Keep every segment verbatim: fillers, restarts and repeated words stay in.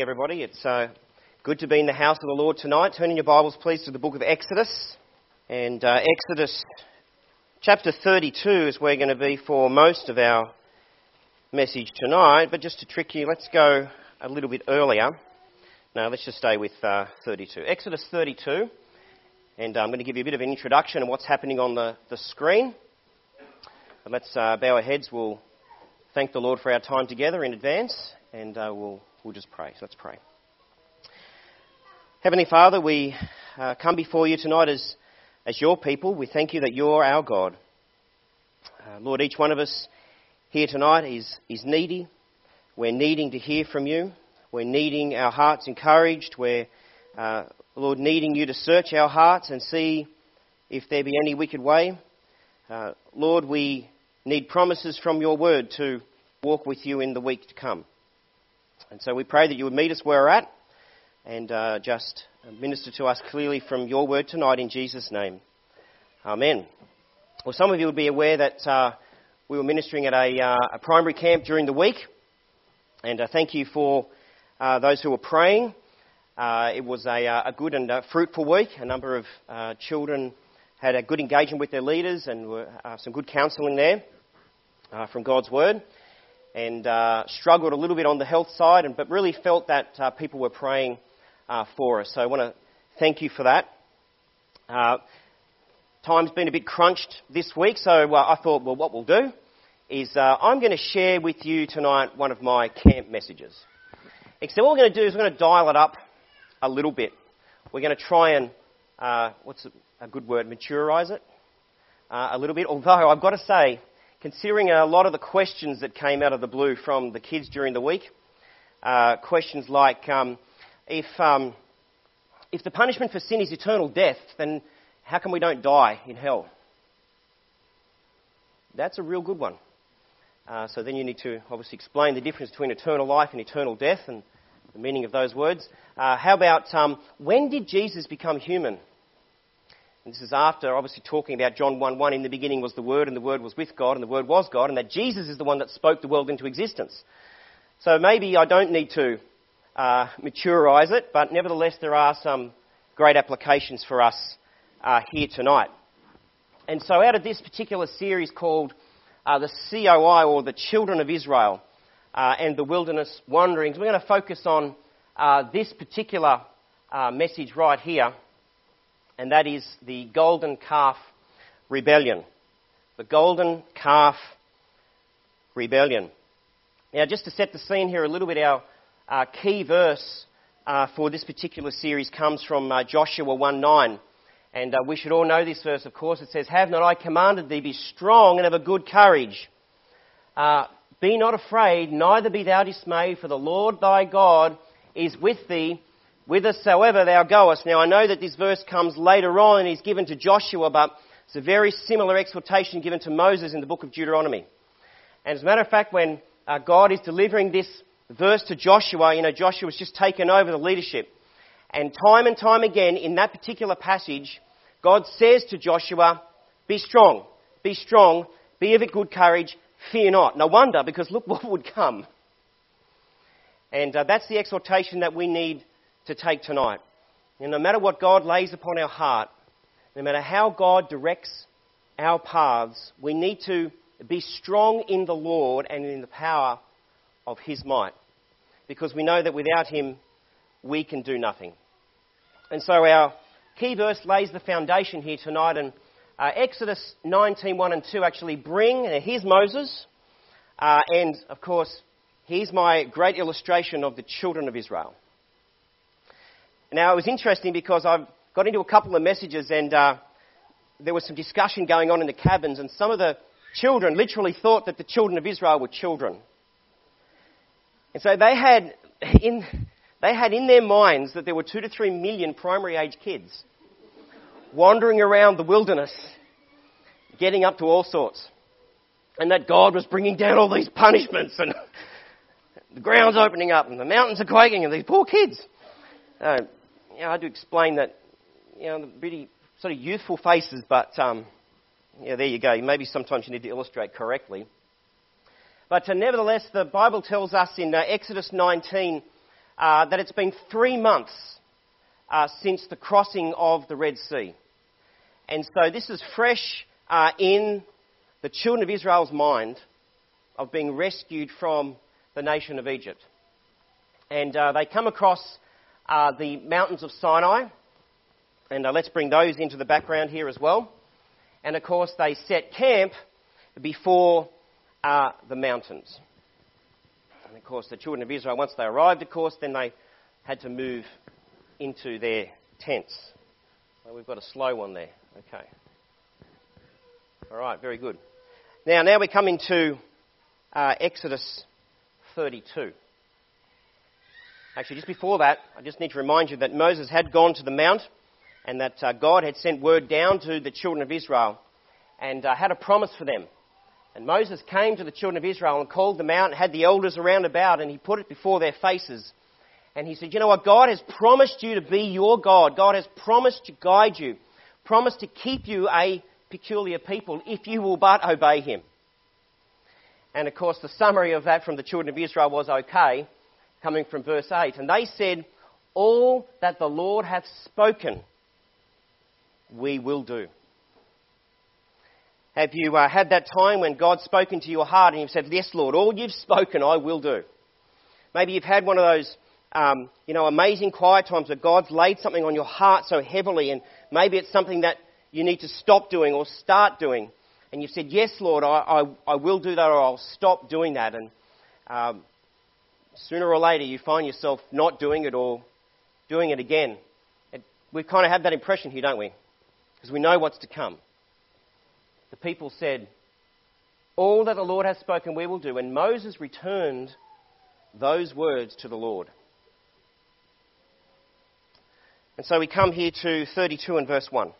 Everybody, it's uh, good to be in the house of the Lord tonight. Turn in your Bibles, please, to the book of Exodus. And uh, Exodus chapter thirty-two is where we're going to be for most of our message tonight. But just to trick you, let's go a little bit earlier. No, let's just stay with uh, thirty-two. Exodus thirty-two. And uh, I'm going to give you a bit of an introduction of what's happening on the, the screen. But let's uh, bow our heads. We'll thank the Lord for our time together in advance. And uh, we'll We'll just pray. So let's pray. Heavenly Father, we uh, come before you tonight as, as your people. We thank you that you're our God. Uh, Lord, each one of us here tonight is, is needy. We're needing to hear from you. We're needing our hearts encouraged. We're, uh, Lord, needing you to search our hearts and see if there be any wicked way. Uh, Lord, we need promises from your word to walk with you in the week to come. And so we pray that you would meet us where we're at and uh, just minister to us clearly from your word tonight in Jesus' name. Amen. Well, some of you will be aware that uh, we were ministering at a, uh, a primary camp during the week. And uh, thank you for uh, those who were praying. Uh, it was a, a good and uh, fruitful week. A number of uh, children had a good engagement with their leaders and were, uh, some good counselling there uh, from God's word. And uh, struggled a little bit on the health side, and, but really felt that uh, people were praying uh, for us. So I want to thank you for that. Uh, time's been a bit crunched this week, so uh, I thought, well, what we'll do is uh, I'm going to share with you tonight one of my camp messages. Except what we're going to do is we're going to dial it up a little bit. We're going to try and, uh, what's a good word, maturize it uh, a little bit. Although I've got to say, considering a lot of the questions that came out of the blue from the kids during the week, uh, questions like, um, if um, if the punishment for sin is eternal death, then how come we don't die in hell? That's a real good one. Uh, so then you need to obviously explain the difference between eternal life and eternal death and the meaning of those words. Uh, how about, um, when did Jesus become human? And this is after obviously talking about John one one, in the beginning was the Word, and the Word was with God, and the Word was God, and that Jesus is the one that spoke the world into existence. So maybe I don't need to uh, maturize it, but nevertheless there are some great applications for us uh, here tonight. And so out of this particular series called uh, the C O I, or the Children of Israel uh, and the Wilderness Wanderings, we're going to focus on uh, this particular uh, message right here. And that is the Golden Calf Rebellion. The Golden Calf Rebellion. Now, just to set the scene here a little bit, our uh, key verse uh, for this particular series comes from uh, Joshua one nine. And uh, we should all know this verse, of course. It says, "Have not I commanded thee, be strong and of a good courage. Uh, be not afraid, neither be thou dismayed, for the Lord thy God is with thee, whithersoever thou goest." Now, I know that this verse comes later on and is given to Joshua, but it's a very similar exhortation given to Moses in the book of Deuteronomy. And as a matter of fact, when uh, God is delivering this verse to Joshua, you know, Joshua's just taken over the leadership. And time and time again in that particular passage, God says to Joshua, be strong, be strong, be of a good courage, fear not. No wonder, because look what would come. And uh, that's the exhortation that we need to take tonight. And no matter what God lays upon our heart, no matter how God directs our paths, we need to be strong in the Lord and in the power of His might. Because we know that without Him, we can do nothing. And so our key verse lays the foundation here tonight. And uh, Exodus nineteen, one and two actually bring, uh, here's Moses. Uh, and of course, here's my great illustration of the children of Israel. Now, it was interesting because I've got into a couple of messages and uh, there was some discussion going on in the cabins, and some of the children literally thought that the children of Israel were children. And so they had in, they had in their minds that there were two to three million primary age kids wandering around the wilderness, getting up to all sorts. And that God was bringing down all these punishments, and the ground's opening up and the mountains are quaking, and these poor kids. Uh, You know, I had to explain that, you know, the pretty sort of youthful faces, but, um, yeah, there you go. Maybe sometimes you need to illustrate correctly. But uh, nevertheless, the Bible tells us in uh, Exodus nineteen, uh, that it's been three months uh, since the crossing of the Red Sea. And so this is fresh uh, in the children of Israel's mind of being rescued from the nation of Egypt. And uh, they come across uh, the mountains of Sinai. And uh, let's bring those into the background here as well. And of course they set camp before uh, the mountains. And of course the children of Israel, once they arrived, of course, then they had to move into their tents. Well, we've got a slow one there. Okay. All right, very good. Now, now we come into uh, Exodus thirty-two. Actually, just before that, I just need to remind you that Moses had gone to the mount and that uh, God had sent word down to the children of Israel and uh, had a promise for them. And Moses came to the children of Israel and called them out and had the elders around about, and he put it before their faces. And he said, you know what, God has promised you to be your God. God has promised to guide you, promised to keep you a peculiar people if you will but obey him. And of course the summary of that from the children of Israel was okay, coming from verse eight. And they said, all that the Lord hath spoken, we will do. Have you uh, had that time when God's spoken to your heart and you've said, yes, Lord, all you've spoken, I will do? Maybe you've had one of those, um, you know, amazing quiet times where God's laid something on your heart so heavily, and maybe it's something that you need to stop doing or start doing. And you've said, yes, Lord, I, I, I will do that, or I'll stop doing that. And um, sooner or later you find yourself not doing it or doing it again. It, we kind of have that impression here, don't we? Because we know what's to come. The people said, all that the Lord has spoken we will do. And Moses returned those words to the Lord. And so we come here to thirty-two and verse one.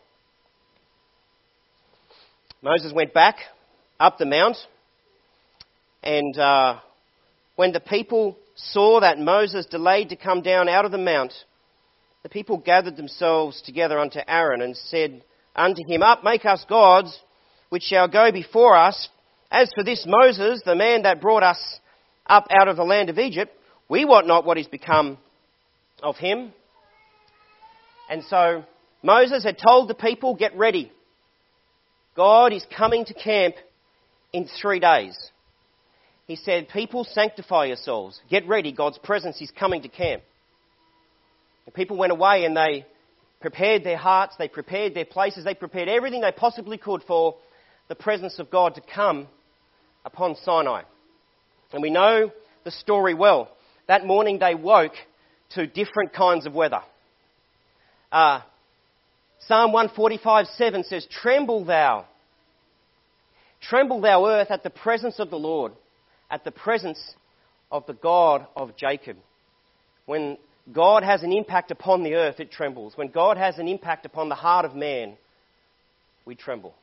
Moses went back up the mount, and uh, when the people saw that Moses delayed to come down out of the mount, the people gathered themselves together unto Aaron and said unto him, up, make us gods, which shall go before us. As for this Moses, the man that brought us up out of the land of Egypt, we wot not what is become of him. And so Moses had told the people, get ready. God is coming to camp in three days. He said, people, sanctify yourselves. Get ready. God's presence is coming to camp. The people went away and they prepared their hearts, they prepared their places, they prepared everything they possibly could for the presence of God to come upon Sinai. And we know the story well. That morning they woke to different kinds of weather. Uh, Psalm one forty-five seven says, tremble thou, tremble thou earth at the presence of the Lord, at the presence of the God of Jacob. When God has an impact upon the earth, it trembles. When God has an impact upon the heart of man, we tremble.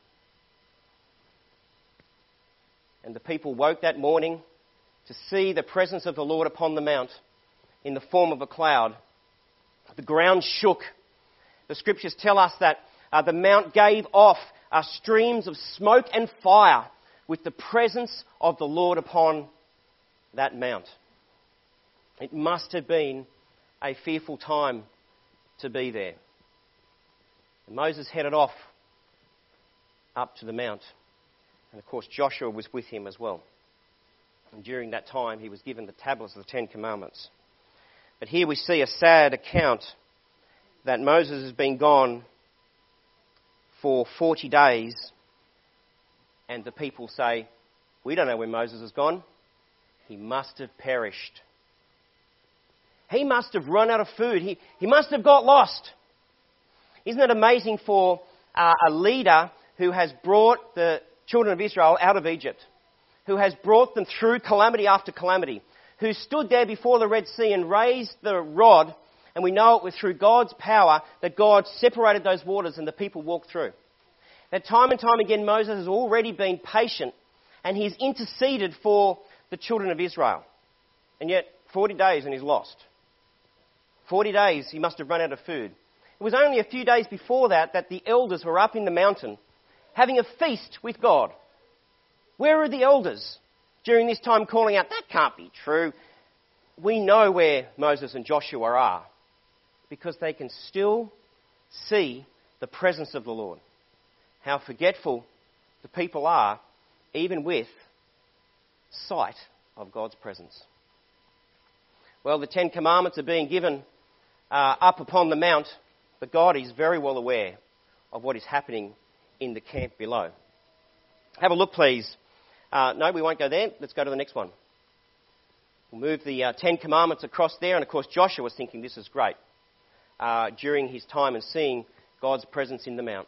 And the people woke that morning to see the presence of the Lord upon the mount in the form of a cloud. The ground shook. The scriptures tell us that uh, the mount gave off uh, streams of smoke and fire with the presence of the Lord upon that mount. It must have been a fearful time to be there. And Moses headed off up to the mount. And of course Joshua was with him as well. And during that time he was given the tablets of the Ten Commandments. But here we see a sad account that Moses has been gone for forty days, and the people say, we don't know where Moses has gone. He must have perished. He must have run out of food. He, he must have got lost. Isn't it amazing for uh, a leader who has brought the children of Israel out of Egypt, who has brought them through calamity after calamity, who stood there before the Red Sea and raised the rod, and we know it was through God's power that God separated those waters and the people walked through. That time and time again Moses has already been patient and he's interceded for the children of Israel. And yet forty days and he's lost. forty days he must have run out of food. It was only a few days before that that the elders were up in the mountain having a feast with God. Where are the elders during this time calling out, that can't be true. we know where Moses and Joshua are because they can still see the presence of the Lord. How forgetful the people are, even with sight of God's presence. Well, the Ten Commandments are being given uh, up upon the mount, but God is very well aware of what is happening in the camp below. Have a look, please. Uh, no, we won't go there. Let's go to the next one. We'll move the uh, Ten Commandments across there, and of course Joshua was thinking this is great uh, during his time and seeing God's presence in the mount.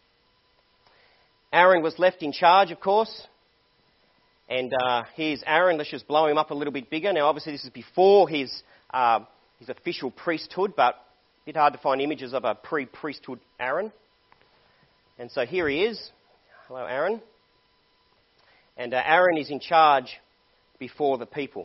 Aaron was left in charge, of course, and uh, here's Aaron. Let's just blow him up a little bit bigger. Now, obviously, this is before his uh, his official priesthood, but a bit hard to find images of a pre-priesthood Aaron. And so here he is. Hello, Aaron. And uh, Aaron is in charge before the people.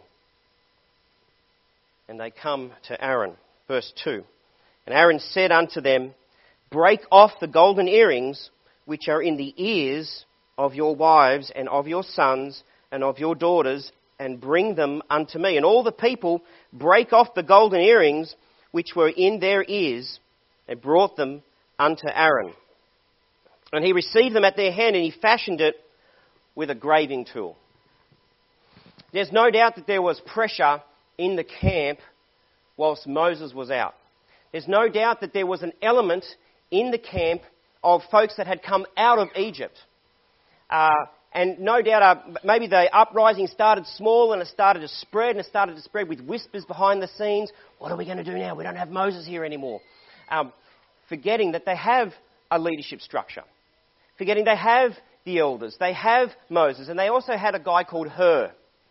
And they come to Aaron. Verse two. And Aaron said unto them, break off the golden earrings which are in the ears of your wives and of your sons and of your daughters, and bring them unto me. And all the people brake off the golden earrings which were in their ears, and brought them unto Aaron. And he received them at their hand, and he fashioned it with a graving tool. There's no doubt that there was pressure in the camp whilst Moses was out. There's no doubt that there was an element in the camp of folks that had come out of Egypt. Uh, and no doubt uh, maybe the uprising started small and it started to spread and it started to spread with whispers behind the scenes. What are we going to do now? We don't have Moses here anymore. Um, forgetting that they have a leadership structure. Forgetting they have the elders. They have Moses. And they also had a guy called Hur.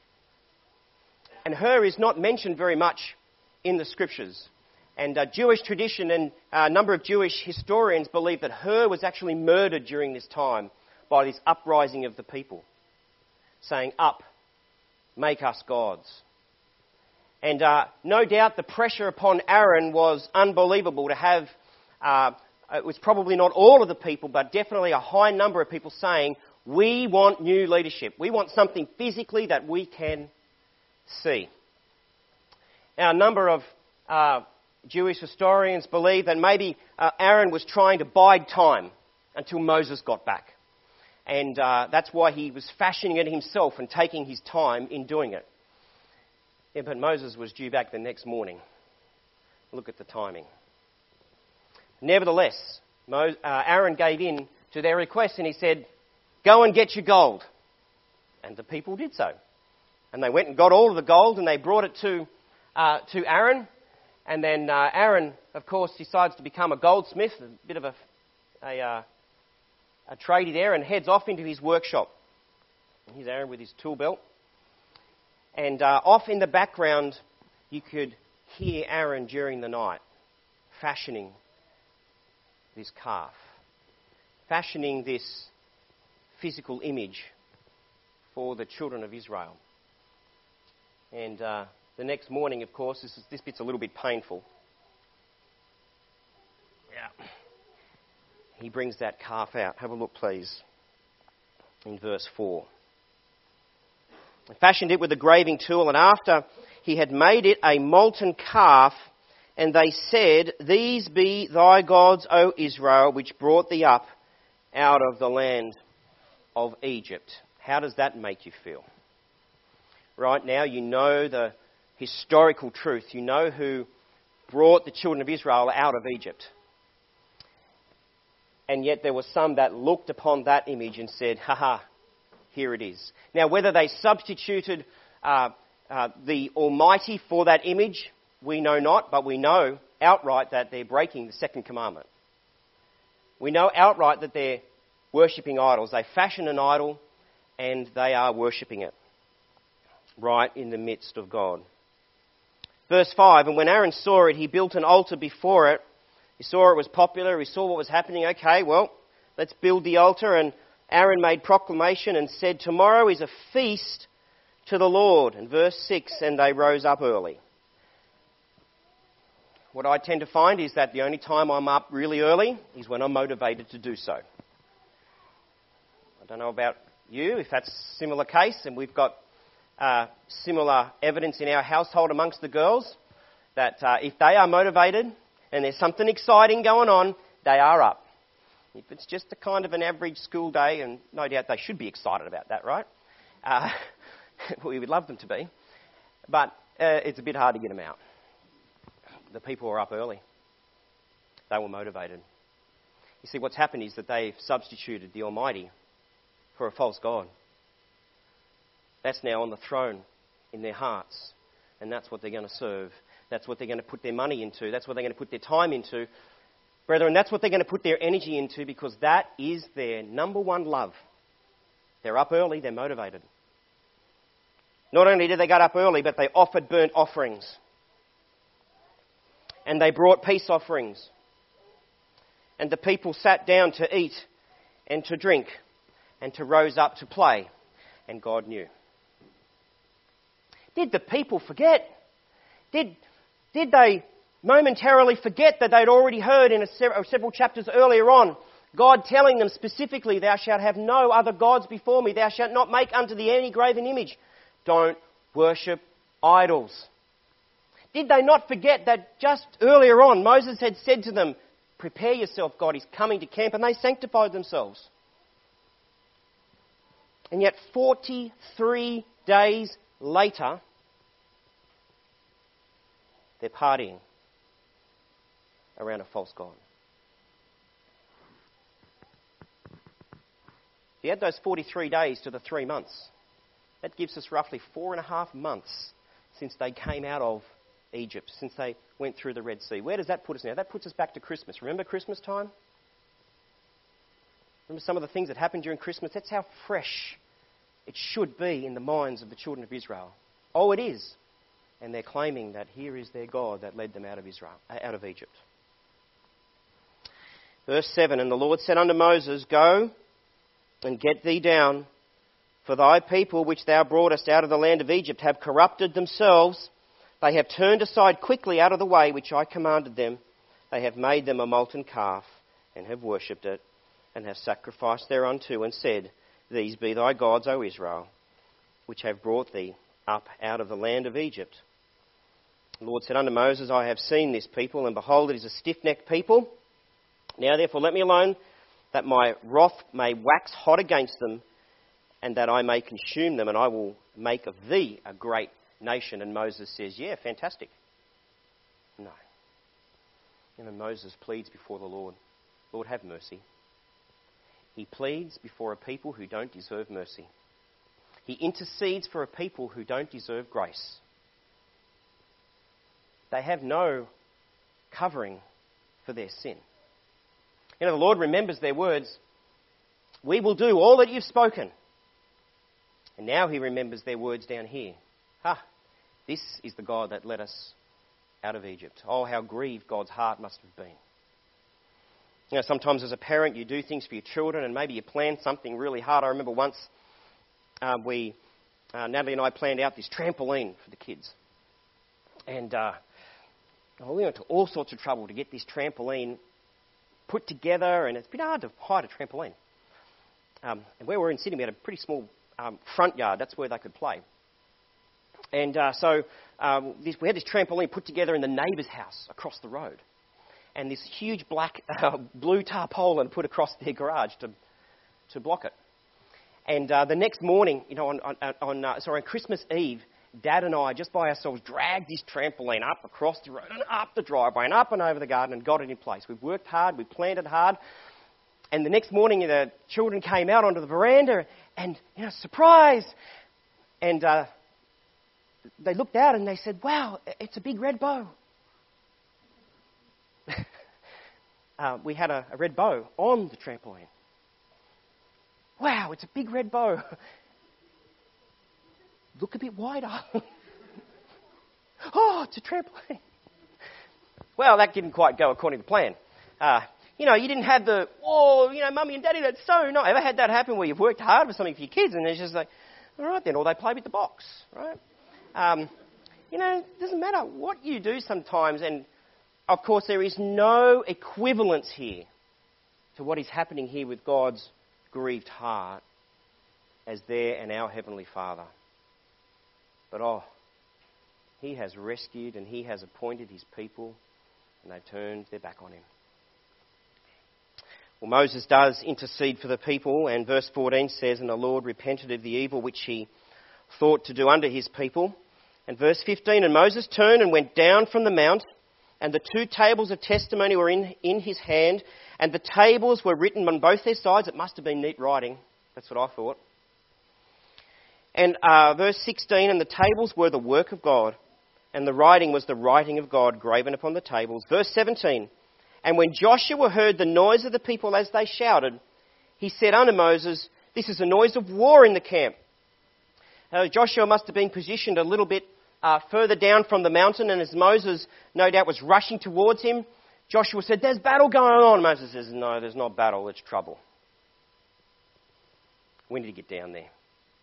And Hur is not mentioned very much in the scriptures. And uh, Jewish tradition and a number of Jewish historians believe that Hur was actually murdered during this time by this uprising of the people, saying, up, make us gods. And uh, no doubt the pressure upon Aaron was unbelievable to have, uh, it was probably not all of the people, but definitely a high number of people saying, we want new leadership. We want something physically that we can see. Now, a number of uh, Jewish historians believe that maybe uh, Aaron was trying to bide time until Moses got back. And uh, that's why he was fashioning it himself and taking his time in doing it. Yeah, but Moses was due back the next morning. Look at the timing. Nevertheless, Mo- uh, Aaron gave in to their request and he said, go and get your gold. And the people did so. And they went and got all of the gold and they brought it to, uh, to Aaron. And then uh, Aaron, of course, decides to become a goldsmith, a bit of a, a, uh, a tradie there, and heads off into his workshop. Here's Aaron with his tool belt. And uh, off in the background, you could hear Aaron during the night fashioning this calf, fashioning this physical image for the children of Israel. And uh, the next morning, of course, this, is, this bit's a little bit painful. Yeah. He brings that calf out. Have a look, please, in verse four. He fashioned it with a graving tool, and after he had made it a molten calf, and they said, these be thy gods, O Israel, which brought thee up out of the land of Egypt. How does that make you feel? Right now, you know the historical truth. You know who brought the children of Israel out of Egypt. And yet there were some that looked upon that image and said, ha ha, here it is. Now, whether they substituted uh, uh, the Almighty for that image, we know not, but we know outright that they're breaking the second commandment. We know outright that they're worshipping idols. They fashion an idol and they are worshipping it right in the midst of God. Verse five, and when Aaron saw it, he built an altar before it. He saw it was popular. He saw what was happening. Okay, well, let's build the altar. And Aaron made proclamation and said, tomorrow is a feast to the Lord. And verse six, and they rose up early. What I tend to find is that the only time I'm up really early is when I'm motivated to do so. I don't know about you, if that's a similar case. And we've got uh, similar evidence in our household amongst the girls that uh, if they are motivated and there's something exciting going on, they are up. If it's just a kind of an average school day, and no doubt they should be excited about that, right? Uh, we would love them to be. But uh, it's a bit hard to get them out. The people were up early. They were motivated. You see, what's happened is that they've substituted the Almighty for a false god. That's now on the throne in their hearts. And that's what they're going to serve. That's what they're going to put their money into. That's what they're going to put their time into. Brethren, that's what they're going to put their energy into, because that is their number one love. They're up early, they're motivated. Not only did they get up early, but they offered burnt offerings. And they brought peace offerings. And the people sat down to eat and to drink and to rose up to play. And God knew. Did the people forget? Did, did they momentarily forget that they'd already heard in a several, several chapters earlier on, God telling them specifically, thou shalt have no other gods before me, thou shalt not make unto thee any graven image. Don't worship idols. Did they not forget that just earlier on Moses had said to them, prepare yourself, God is coming to camp, and they sanctified themselves. And yet forty-three days later, they're partying around a false god. If you add those forty-three days to the three months, that gives us roughly four and a half months since they came out of Egypt, since they went through the Red Sea. Where does that put us now? That puts us back to Christmas. Remember Christmas time? Remember some of the things that happened during Christmas? That's how fresh it should be in the minds of the children of Israel. Oh, it is. And they're claiming that here is their God that led them out of Israel, out of Egypt. Verse seven, and the Lord said unto Moses, go and get thee down, for thy people which thou broughtest out of the land of Egypt have corrupted themselves. They have turned aside quickly out of the way which I commanded them. They have made them a molten calf, and have worshipped it, and have sacrificed thereunto, and said, these be thy gods, O Israel, which have brought thee up out of the land of Egypt. The Lord said unto Moses, I have seen this people, and behold, it is a stiff-necked people. Now therefore let me alone, that my wrath may wax hot against them, and that I may consume them, and I will make of thee a great nation. And Moses says, yeah, fantastic. No. And then Moses pleads before the Lord, Lord, have mercy. He pleads before a people who don't deserve mercy. He intercedes for a people who don't deserve grace. They have no covering for their sin. You know, the Lord remembers their words, we will do all that you've spoken. And now he remembers their words down here. Ha, this is the God that led us out of Egypt. Oh, how grieved God's heart must have been. You know, sometimes as a parent you do things for your children, and maybe you plan something really hard. I remember once uh, we, uh, Natalie and I planned out this trampoline for the kids. And uh, we went to all sorts of trouble to get this trampoline put together, and it's been hard to hide a trampoline. Um, and where we're in Sydney, we had a pretty small um, front yard. That's where they could play. And uh, so um, this, we had this trampoline put together in the neighbour's house across the road. And this huge black, uh, blue tarpaulin put across their garage to to block it. And uh, the next morning, you know, on, on, on uh, sorry, on Christmas Eve, Dad and I, just by ourselves, dragged this trampoline up across the road and up the driveway and up and over the garden and got it in place. We've worked hard, we've planned it hard. And the next morning, the children came out onto the veranda and, you know, surprise! And uh, they looked out and they said, wow, it's a big red bow. uh, we had a, a red bow on the trampoline. Wow, it's a big red bow. Look a bit wider. Oh, it's a trampoline. Well, that didn't quite go according to plan. Uh, you know, you didn't have the, oh, you know, Mummy and Daddy, that's so nice. Ever had that happen where you've worked hard for something for your kids and it's just like, all right then, or they play with the box, right? Um, you know, it doesn't matter what you do sometimes, and of course there is no equivalence here to what is happening here with God's grieved heart as their and our Heavenly Father. But oh, he has rescued and he has appointed his people, and they've turned their back on him. Well, Moses does intercede for the people, and verse fourteen says, "And the Lord repented of the evil which he thought to do unto his people." And verse fifteen, "And Moses turned and went down from the mount, and the two tables of testimony were in, in his hand, and the tables were written on both their sides." It must have been neat writing. That's what I thought. And uh, verse sixteen, "And the tables were the work of God, and the writing was the writing of God graven upon the tables." Verse seventeen, "And when Joshua heard the noise of the people as they shouted, he said unto Moses, This is a noise of war in the camp." Uh, Joshua must have been positioned a little bit uh, further down from the mountain, and as Moses no doubt was rushing towards him, Joshua said, "There's battle going on." Moses says, "No, there's not battle, it's trouble." We need to get down there.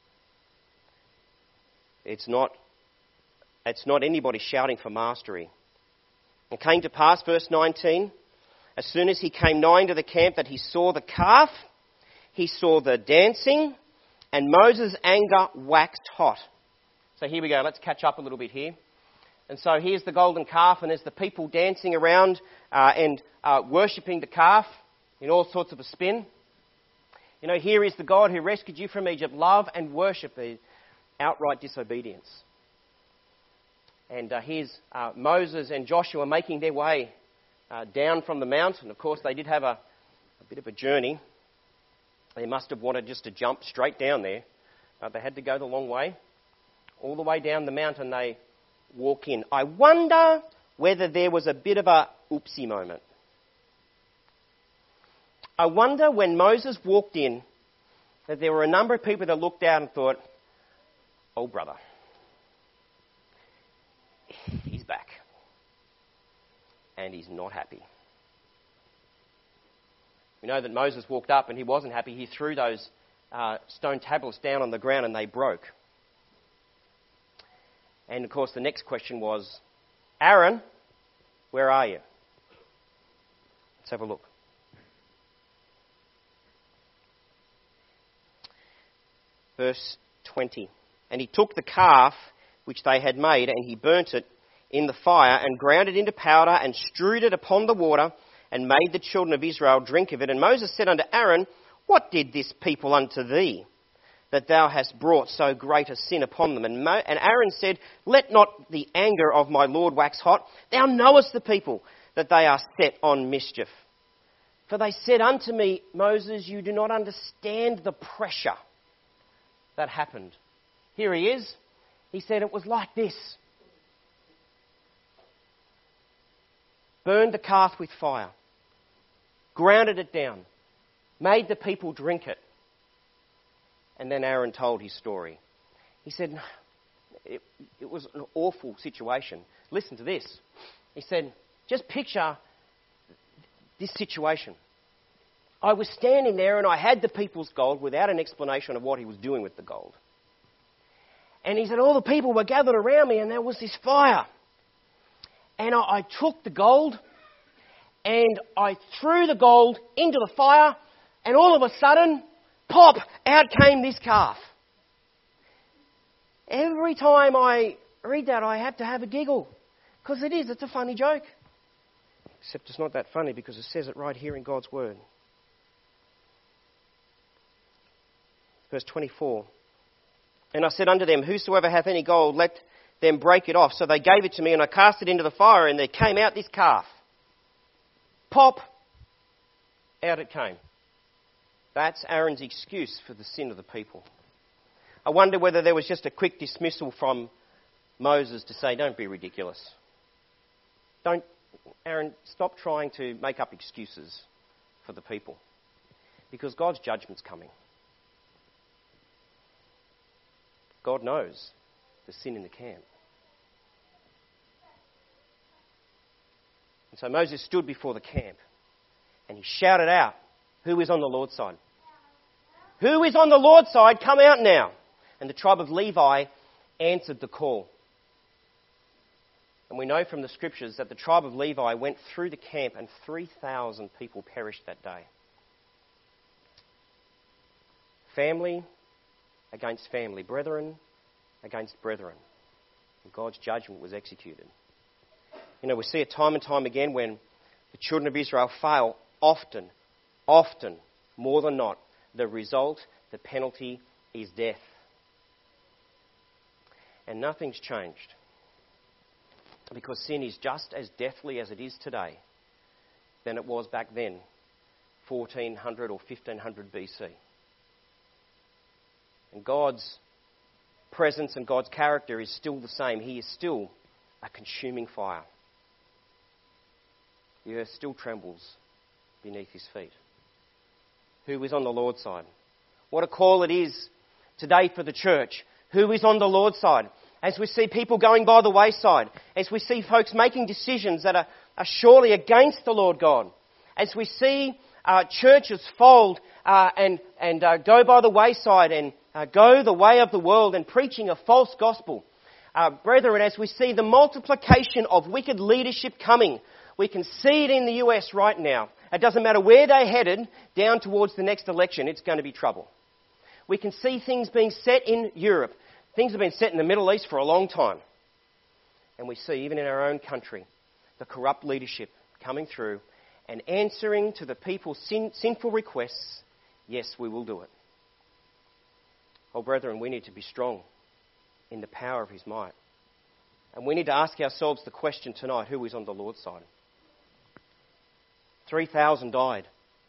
It's not, it's not anybody shouting for mastery. It came to pass, verse nineteen, "As soon as he came nigh to the camp, that he saw the calf, he saw the dancing, and Moses' anger waxed hot." So here we go. Let's catch up a little bit here. And so here's the golden calf, and there's the people dancing around uh, and uh, worshipping the calf in all sorts of a spin. You know, here is the God who rescued you from Egypt. Love and worship is outright disobedience. And uh, here's uh, Moses and Joshua making their way uh, down from the mountain. Of course, they did have a, a bit of a journey. They must have wanted just to jump straight down there. But they had to go the long way. All the way down the mountain they walk in. I wonder whether there was a bit of a oopsie moment. I wonder when Moses walked in that there were a number of people that looked out and thought, "Oh, brother, he's back. And he's not happy." We know that Moses walked up and he wasn't happy. He threw those uh, stone tablets down on the ground and they broke. And of course the next question was, "Aaron, where are you?" Let's have a look. Verse twenty. "And he took the calf which they had made, and he burnt it in the fire, and ground it into powder, and strewed it upon the water, and made the children of Israel drink of it. And Moses said unto Aaron, What did this people unto thee, that thou hast brought so great a sin upon them? And, Mo- and Aaron said, Let not the anger of my Lord wax hot. Thou knowest the people, that they are set on mischief. For they said unto me, Moses, you do not understand the pressure that happened." Here he is. He said it was like this. Burned the calf with fire. Grounded it down. Made the people drink it. And then Aaron told his story. He said, it, it was an awful situation. Listen to this. He said, just picture this situation. I was standing there and I had the people's gold without an explanation of what he was doing with the gold. And he said, all the people were gathered around me and there was this fire. And I, I took the gold and I threw the gold into the fire, and all of a sudden, pop, out came this calf. Every time I read that, I have to have a giggle. Because it is, it's a funny joke. Except it's not that funny because it says it right here in God's Word. Verse twenty-four. "And I said unto them, Whosoever hath any gold, let them break it off. So they gave it to me, and I cast it into the fire, and there came out this calf." Pop, out it came. That's Aaron's excuse for the sin of the people. I wonder whether there was just a quick dismissal from Moses to say, don't be ridiculous. Don't, Aaron, stop trying to make up excuses for the people. Because God's judgment's coming. God knows the sin in the camp. And so Moses stood before the camp and he shouted out, who is on the Lord's side? Who is on the Lord's side? Come out now. And the tribe of Levi answered the call. And we know from the scriptures that the tribe of Levi went through the camp and three thousand people perished that day. Family against family, brethren against brethren. and God's judgment was executed. You know, we see it time and time again when the children of Israel fail, often, often, more than not, the result, the penalty is death. And nothing's changed. Because sin is just as deathly as it is today than it was back then, fourteen hundred or fifteen hundred B C. And God's presence and God's character is still the same. He is still a consuming fire. The earth still trembles beneath his feet. Who is on the Lord's side? What a call it is today for the church. Who is on the Lord's side? As we see people going by the wayside, as we see folks making decisions that are, are surely against the Lord God, as we see uh, churches fold uh, and, and uh, go by the wayside and uh, go the way of the world and preaching a false gospel. Uh, brethren, as we see the multiplication of wicked leadership coming, we can see it in the U S right now. It doesn't matter where they're headed, down towards the next election, it's going to be trouble. We can see things being set in Europe. Things have been set in the Middle East for a long time. And we see, even in our own country, the corrupt leadership coming through and answering to the people's sin, sinful requests, yes, we will do it. Oh, brethren, we need to be strong in the power of his might. And we need to ask ourselves the question tonight, who is on the Lord's side? three thousand died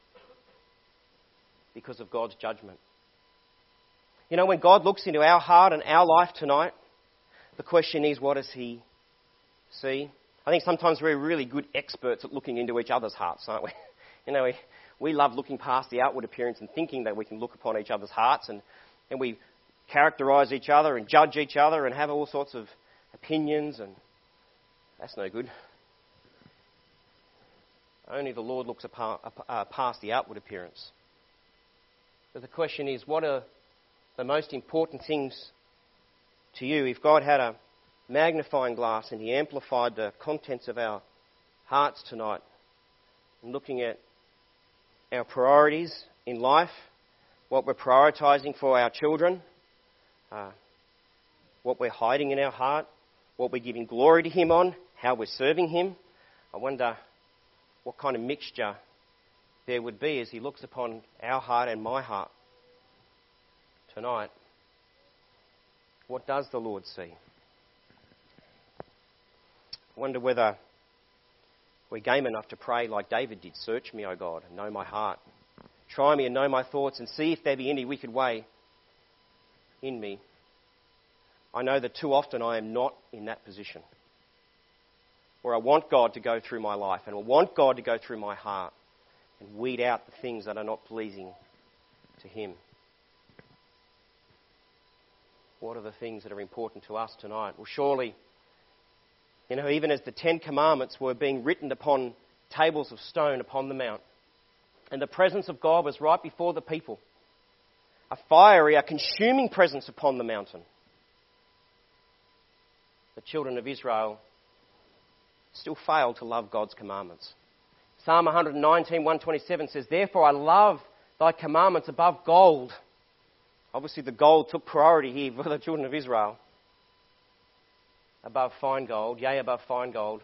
because of God's judgment. You know, when God looks into our heart and our life tonight, the question is, what does he see? I think sometimes we're really good experts at looking into each other's hearts, aren't we? You know, we, we love looking past the outward appearance and thinking that we can look upon each other's hearts, and, and we characterise each other and judge each other and have all sorts of opinions, and that's no good. Only the Lord looks apart, uh, past the outward appearance. But the question is, what are the most important things to you? If God had a magnifying glass and he amplified the contents of our hearts tonight, and looking at our priorities in life, what we're prioritising for our children, uh, what we're hiding in our heart, what we're giving glory to him on, how we're serving him, I wonder what kind of mixture there would be as he looks upon our heart and my heart tonight. What does the Lord see? I wonder whether we're game enough to pray like David did. Search me, O God, and know my heart. Try me and know my thoughts, and see if there be any wicked way in me. I know that too often I am not in that position, where I want God to go through my life, and I want God to go through my heart and weed out the things that are not pleasing to him. What are the things that are important to us tonight? Well, surely, you know, even as the Ten Commandments were being written upon tables of stone upon the mount, and the presence of God was right before the people, a fiery, a consuming presence upon the mountain, the children of Israel still failed to love God's commandments. Psalm one nineteen, one twenty-seven says, "Therefore I love thy commandments above gold." Obviously the gold took priority here for the children of Israel. Above fine gold, yea, above fine gold.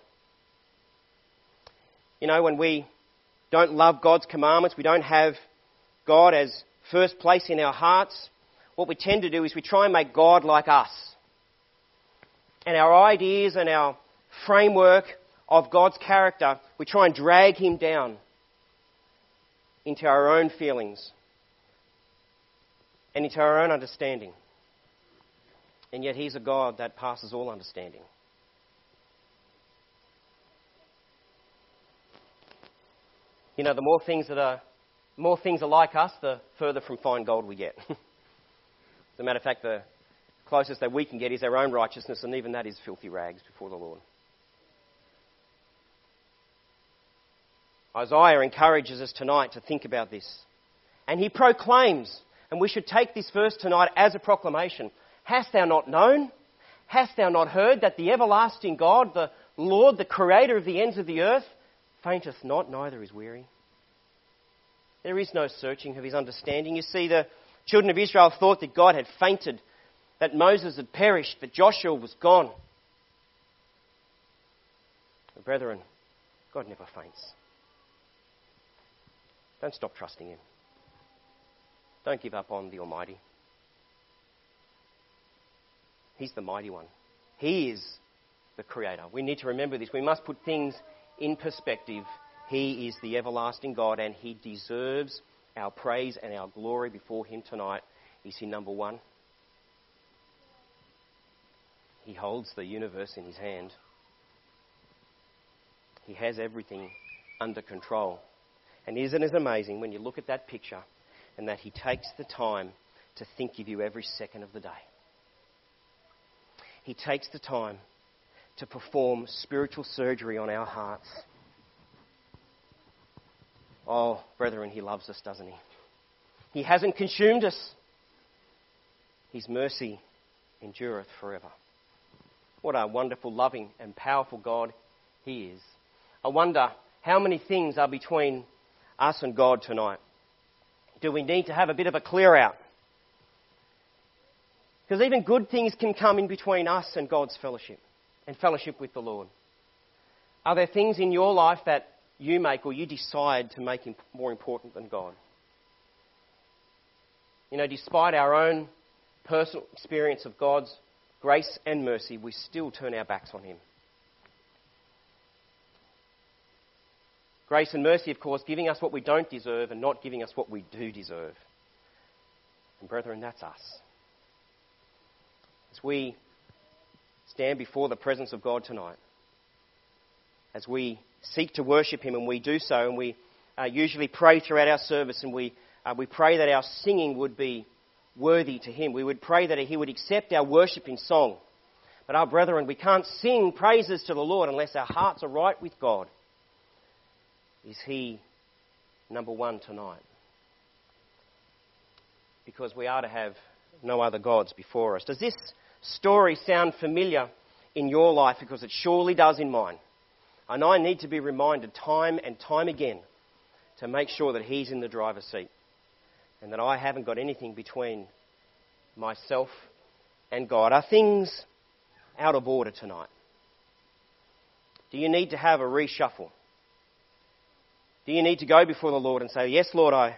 You know, when we don't love God's commandments, we don't have God as first place in our hearts, what we tend to do is we try and make God like us. And our ideas and our framework of God's character, we try and drag him down into our own feelings and into our own understanding. And yet he's a God that passes all understanding. You know, the more things that are more things are like us, the further from fine gold we get. As a matter of fact, the closest that we can get is our own righteousness, and even that is filthy rags before the Lord. Isaiah encourages us tonight to think about this. And he proclaims, and we should take this verse tonight as a proclamation, "Hast thou not known? Hast thou not heard that the everlasting God, the Lord, the creator of the ends of the earth, fainteth not, neither is weary?" There is no searching of his understanding. You see, the children of Israel thought that God had fainted, that Moses had perished, that Joshua was gone. But brethren, God never faints. Don't stop trusting him. Don't give up on the Almighty. He's the mighty one. He is the Creator. We need to remember this. We must put things in perspective. He is the everlasting God, and he deserves our praise and our glory before him tonight. Is he number one? He holds the universe in his hand. He has everything under control. And isn't it amazing when you look at that picture and that he takes the time to think of you every second of the day? He takes the time to perform spiritual surgery on our hearts. Oh, brethren, he loves us, doesn't he? He hasn't consumed us. His mercy endureth forever. What a wonderful, loving and powerful God he is. I wonder how many things are between us and God tonight. Do we need to have a bit of a clear out? Because even good things can come in between us and God's fellowship and fellowship with the Lord. Are there things in your life that you make or you decide to make more important than God? You know, despite our own personal experience of God's grace and mercy, we still turn our backs on him. Grace and mercy, of course, giving us what we don't deserve and not giving us what we do deserve. And brethren, that's us. As we stand before the presence of God tonight, as we seek to worship him, and we do so, and we uh, usually pray throughout our service, and we uh, we pray that our singing would be worthy to him. We would pray that he would accept our worship in song. But our brethren, we can't sing praises to the Lord unless our hearts are right with God. Is he number one tonight? Because we are to have no other gods before us. Does this story sound familiar in your life? Because it surely does in mine. And I need to be reminded time and time again to make sure that he's in the driver's seat and that I haven't got anything between myself and God. Are things out of order tonight? Do you need to have a reshuffle? Do you need to go before the Lord and say, yes, Lord, I,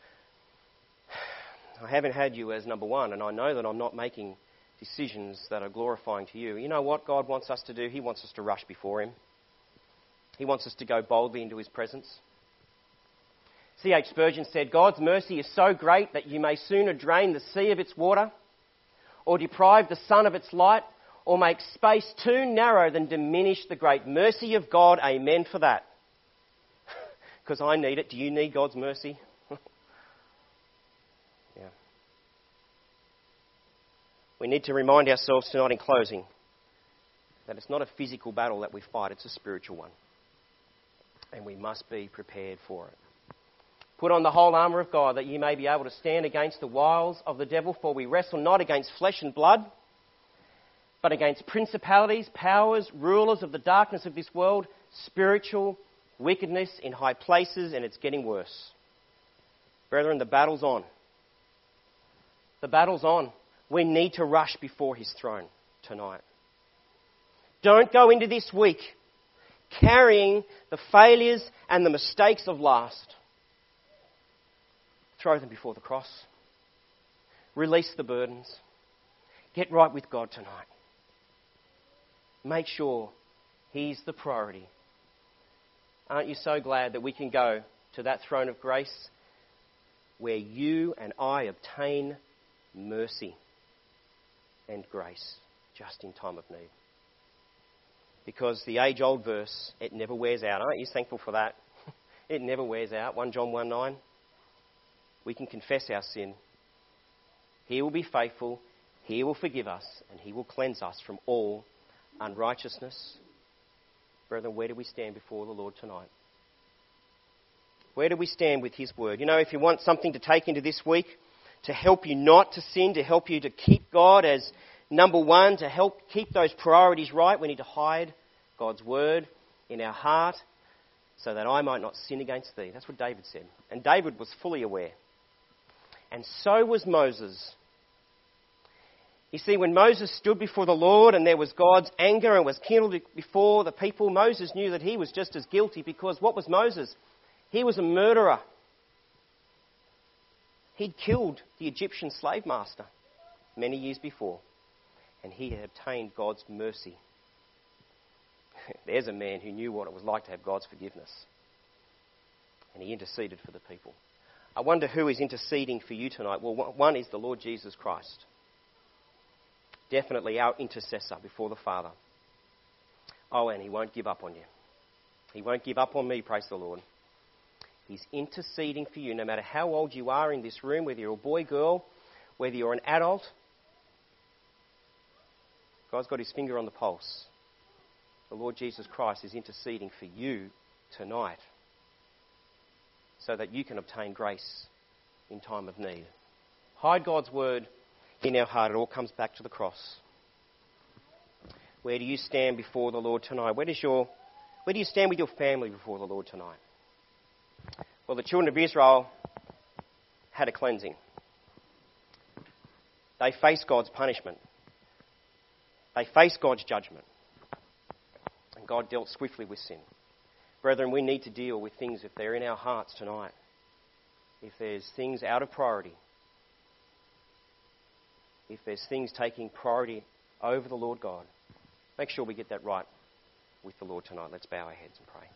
I haven't had you as number one, and I know that I'm not making decisions that are glorifying to you. You know what God wants us to do? He wants us to rush before him. He wants us to go boldly into his presence. C H Spurgeon said, God's mercy is so great that you may sooner drain the sea of its water, or deprive the sun of its light, or make space too narrow than diminish the great mercy of God. Amen for that. Because I need it. Do you need God's mercy? Yeah. We need to remind ourselves tonight in closing that it's not a physical battle that we fight, it's a spiritual one. And we must be prepared for it. Put on the whole armour of God, that ye may be able to stand against the wiles of the devil, for we wrestle not against flesh and blood, but against principalities, powers, rulers of the darkness of this world, spiritual wickedness in high places, and it's getting worse. Brethren, the battle's on. The battle's on. We need to rush before his throne tonight. Don't go into this week carrying the failures and the mistakes of last. Throw them before the cross. Release the burdens. Get right with God tonight. Make sure he's the priority. Aren't you so glad that we can go to that throne of grace where you and I obtain mercy and grace just in time of need? Because the age-old verse, it never wears out. Aren't you thankful for that? It never wears out. First John one nine. We can confess our sin. He will be faithful. He will forgive us. And he will cleanse us from all unrighteousness. Brethren, where do we stand before the Lord tonight? Where do we stand with his word? You know, if you want something to take into this week to help you not to sin, to help you to keep God as number one, to help keep those priorities right, we need to hide God's word in our heart so that I might not sin against thee. That's what David said. And David was fully aware. And so was Moses. You see, when Moses stood before the Lord and there was God's anger and was kindled before the people, Moses knew that he was just as guilty, because what was Moses? He was a murderer. He'd killed the Egyptian slave master many years before, and he had obtained God's mercy. There's a man who knew what it was like to have God's forgiveness, and he interceded for the people. I wonder who is interceding for you tonight. Well, one is the Lord Jesus Christ. Definitely our intercessor before the Father. Oh, and he won't give up on you. He won't give up on me, praise the Lord. He's interceding for you, no matter how old you are in this room, whether you're a boy, girl, whether you're an adult. God's got his finger on the pulse. The Lord Jesus Christ is interceding for you tonight, so that you can obtain grace in time of need. Hide God's word in our heart. It all comes back to the cross. Where do you stand before the Lord tonight? Where does your, where do you stand with your family before the Lord tonight? Well, the children of Israel had a cleansing. They faced God's punishment. They faced God's judgment. And God dealt swiftly with sin. Brethren, we need to deal with things if they're in our hearts tonight. If there's things out of priority. If there's things taking priority over the Lord God. Make sure we get that right with the Lord tonight. Let's bow our heads and pray.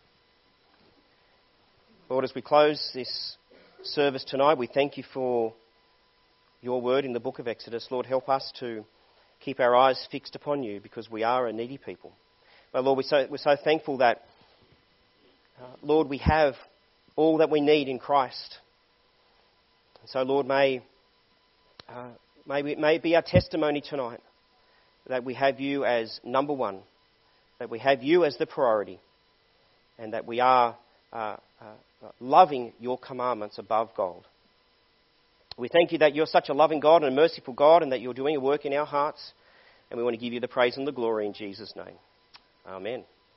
Lord, as we close this service tonight, we thank you for your word in the book of Exodus. Lord, help us to keep our eyes fixed upon you, because we are a needy people. But Lord, we're so, we're so thankful that, uh, Lord, we have all that we need in Christ. And so, Lord, may, uh, may, we, may it be our testimony tonight that we have you as number one, that we have you as the priority, and that we are uh, uh, loving your commandments above gold. We thank you that you're such a loving God and a merciful God, and that you're doing a work in our hearts, and we want to give you the praise and the glory in Jesus' name. Amen.